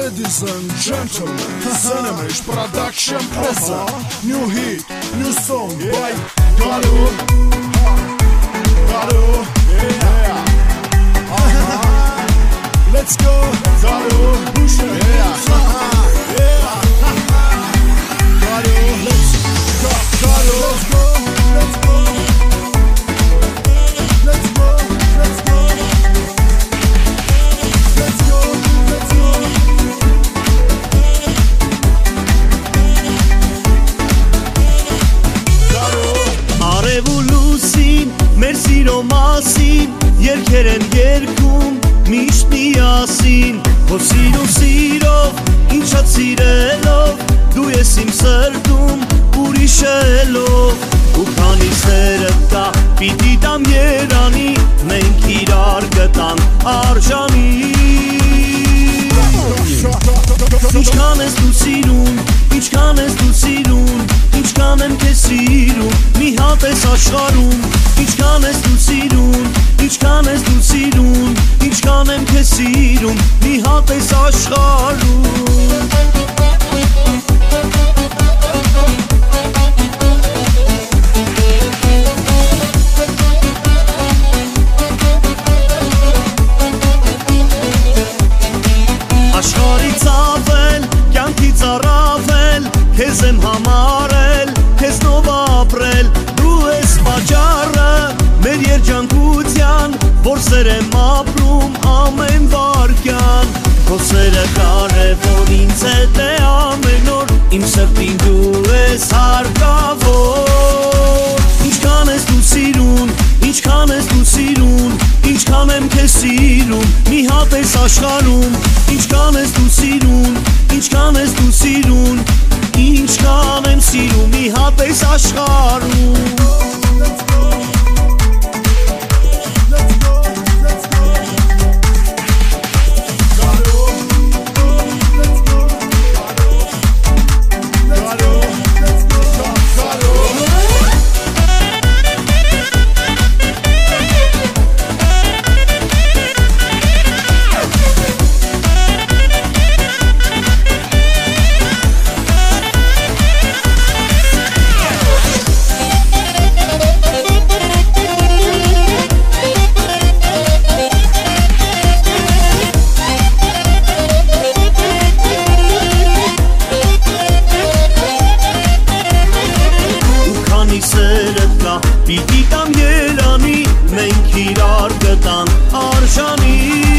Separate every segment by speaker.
Speaker 1: Ladies and gentlemen, Cinemesh Production present new hit, new song by Garu. Garu, yeah. Let's go, Garu. Push it, yeah. Garu, let's go, Garu. Let's go, let's go. Let's go, let's go. Let's go, let's go.
Speaker 2: Արևուլուսին, մեր սիրո մասին, երգեր են երգում, միշտ միասին, որ սիրով, ինչա սիրելով, դու ես իմ սրտում, ուրիշելով, ու քանի սերը կա, պիտի տամ երանի, մենք իրար գտանք արժանի։ Ինչքան ես դու սիրում, ինչքան ես դու սիրում, ինչքան եմ քեզ սիրում, մի հատ ես աշխարհում, ինչքան ես դու սիրում, ինչքան ես դու սիրում, ինչքան եմ քեզ սիրում, մի հատ ես աշխարհում։ Աշխարհից ավել, կյանքից առավել, քեզ եմ համարել, քեզնով ապրել, դու ես պատճառը մեր երջանկության, որ սեր եմ ապրում ամեն վարկյան, քո սերը կարևոր ինձ հետ է ամեն օր, իմ սրտին դու ես հարկավոր։ Ինչքան ես դու սիրուն, ինչքան ես դու սիրուն, ինչքան եմ քեզ սիրում, մի հատ ես աշխարհում, ինչքան ես դու սիրուն, ինչքան ես դու սիրուն, ինչքան եմ սիրում, մի հատ ես աշխարհում։ Պիտի տամ երանի, մենք իրար գտանք արժանի։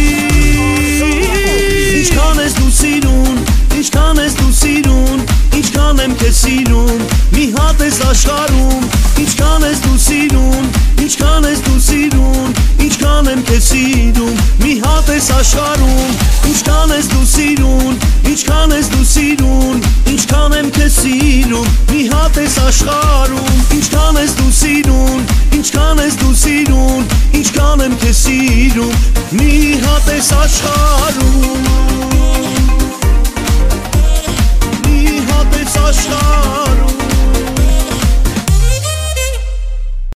Speaker 2: Ինչքան ես դու սիրուն, ինչքան ես դու սիրուն, ինչքան եմ քեզ սիրում, մի հատ ես աշխարհում, ինչքան ես դու սիրուն, ինչքան ես դու սիրուն, ինչքան եմ քեզ սիրում, մի հատ ես աշխարհում, ինչքան ես դու սիրուն, ինչքան ես դու սիրուն, ինչքան եմ քեզ սիրում, մի հատ ես աշխարհում, ինչքան ես դու սիրուն, ինչքան ես դու սիրուն, ինչքան եմ քեզ սիրում, մի հատ ես աշխարհում։